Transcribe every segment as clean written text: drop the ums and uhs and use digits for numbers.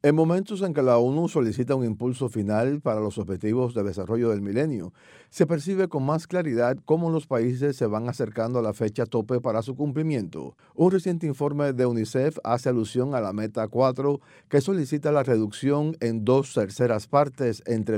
En momentos en que la ONU solicita un impulso final para los objetivos de desarrollo del milenio, se percibe con más claridad cómo los países se van acercando a la fecha tope para su cumplimiento. Un reciente informe de UNICEF hace alusión a la meta 4, que solicita la reducción en 2/3 entre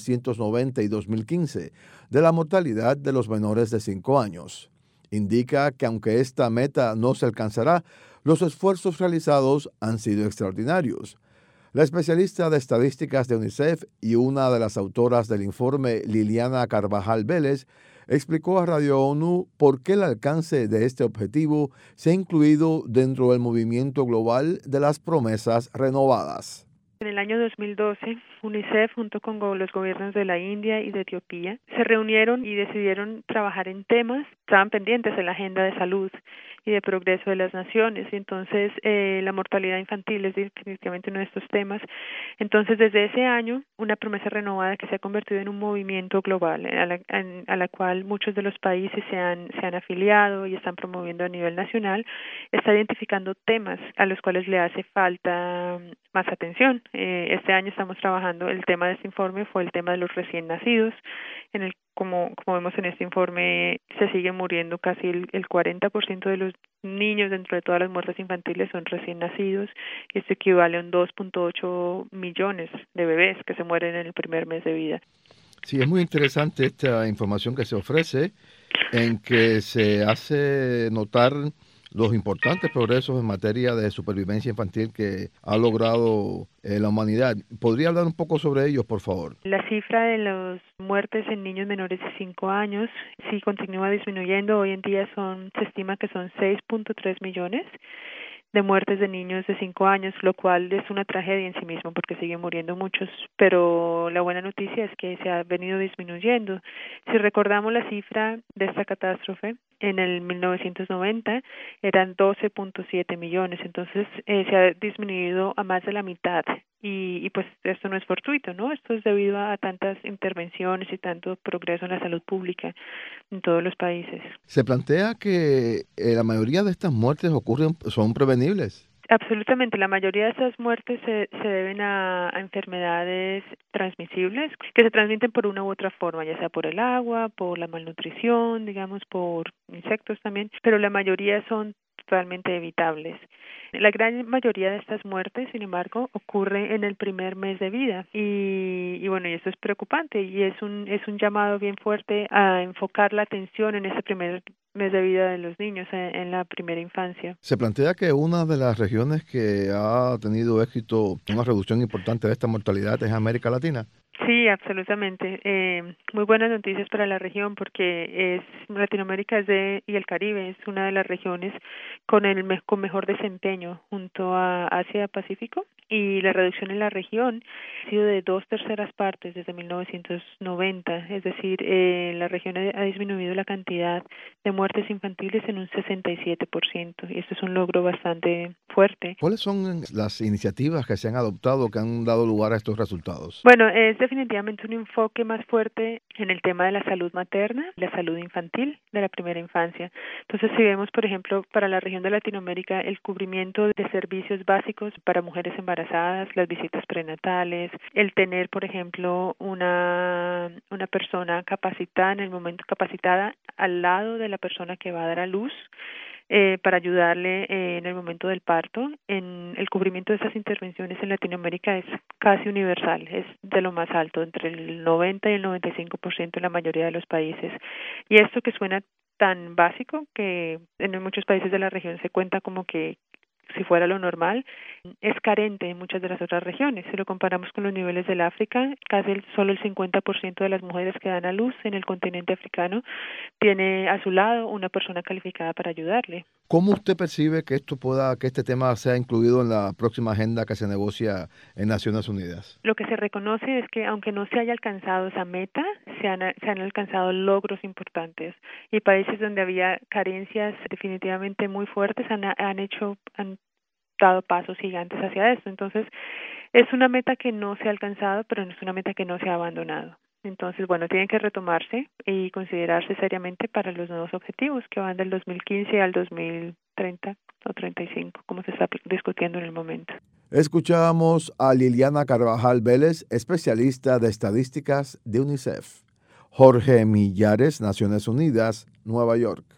1990 y 2015 de la mortalidad de los menores de 5 años. Indica que aunque esta meta no se alcanzará, los esfuerzos realizados han sido extraordinarios. La especialista de estadísticas de UNICEF y una de las autoras del informe, Liliana Carvajal Vélez, explicó a Radio ONU por qué el alcance de este objetivo se ha incluido dentro del movimiento global de las promesas renovadas. En el año 2012, UNICEF, junto con los gobiernos de la India y de Etiopía, se reunieron y decidieron trabajar en temas, estaban pendientes en la agenda de salud y de progreso de las naciones, y entonces la mortalidad infantil es definitivamente uno de estos temas. Entonces, desde ese año, una promesa renovada que se ha convertido en un movimiento global, a la cual muchos de los países se han afiliado y están promoviendo a nivel nacional, está identificando temas a los cuales le hace falta más atención. Este año estamos trabajando, el tema de este informe fue el tema de los recién nacidos, en el como vemos en este informe, se sigue muriendo casi el 40% de los niños dentro de todas las muertes infantiles son recién nacidos, y esto equivale a un 2.8 millones de bebés que se mueren en el primer mes de vida. Sí, es muy interesante esta información que se ofrece, en que se hace notar los importantes progresos en materia de supervivencia infantil que ha logrado la humanidad. ¿Podría hablar un poco sobre ellos, por favor? La cifra de las muertes en niños menores de 5 años sí continúa disminuyendo. Hoy en día se estima que son 6.3 millones de muertes de niños de 5 años, lo cual es una tragedia en sí mismo porque siguen muriendo muchos, pero la buena noticia es que se ha venido disminuyendo. Si recordamos la cifra de esta catástrofe, en el 1990 eran 12.7 millones, entonces se ha disminuido a más de la mitad. Y pues esto no es fortuito, ¿no? Esto es debido a tantas intervenciones y tanto progreso en la salud pública en todos los países. Se plantea que la mayoría de estas muertes son prevenibles. Absolutamente, la mayoría de esas muertes se deben a enfermedades transmisibles que se transmiten por una u otra forma, ya sea por el agua, por la malnutrición, digamos, por insectos también, pero la mayoría son totalmente evitables. La gran mayoría de estas muertes, sin embargo, ocurre en el primer mes de vida y bueno, y eso es preocupante y es un llamado bien fuerte a enfocar la atención en ese primer mes de vida de los niños en la primera infancia. Se plantea que una de las regiones que ha tenido éxito, una reducción importante de esta mortalidad es América Latina. Sí, absolutamente. Muy buenas noticias para la región porque Latinoamérica y el Caribe es una de las regiones con mejor desempeño junto a Asia Pacífico, y la reducción en la región ha sido de 2/3 desde 1990, es decir, la región ha disminuido la cantidad de muertes infantiles en un 67%, y esto es un logro bastante fuerte. ¿Cuáles son las iniciativas que se han adoptado que han dado lugar a estos resultados? Bueno, es definitivamente un enfoque más fuerte en el tema de la salud materna, la salud infantil de la primera infancia. Entonces, si vemos, por ejemplo, para la región de Latinoamérica, el cubrimiento de servicios básicos para mujeres embarazadas, las visitas prenatales, el tener, por ejemplo, una persona capacitada capacitada al lado de la persona que va a dar a luz, para ayudarle en el momento del parto. En el cubrimiento de esas intervenciones en Latinoamérica es casi universal, es de lo más alto, entre el 90 y el 95% en la mayoría de los países. Y esto que suena tan básico, que en muchos países de la región se cuenta como que si fuera lo normal, es carente en muchas de las otras regiones. Si lo comparamos con los niveles del África, solo el 50% de las mujeres que dan a luz en el continente africano tiene a su lado una persona calificada para ayudarle. ¿Cómo usted percibe que que este tema sea incluido en la próxima agenda que se negocia en Naciones Unidas? Lo que se reconoce es que aunque no se haya alcanzado esa meta, se han alcanzado logros importantes, y países donde había carencias definitivamente muy fuertes han dado pasos gigantes hacia esto. Entonces, es una meta que no se ha alcanzado, pero no es una meta que no se ha abandonado. Entonces, bueno, tienen que retomarse y considerarse seriamente para los nuevos objetivos que van del 2015 al 2030 o 35, como se está discutiendo en el momento. Escuchamos a Liliana Carvajal Vélez, especialista de estadísticas de UNICEF. Jorge Millares, Naciones Unidas, Nueva York.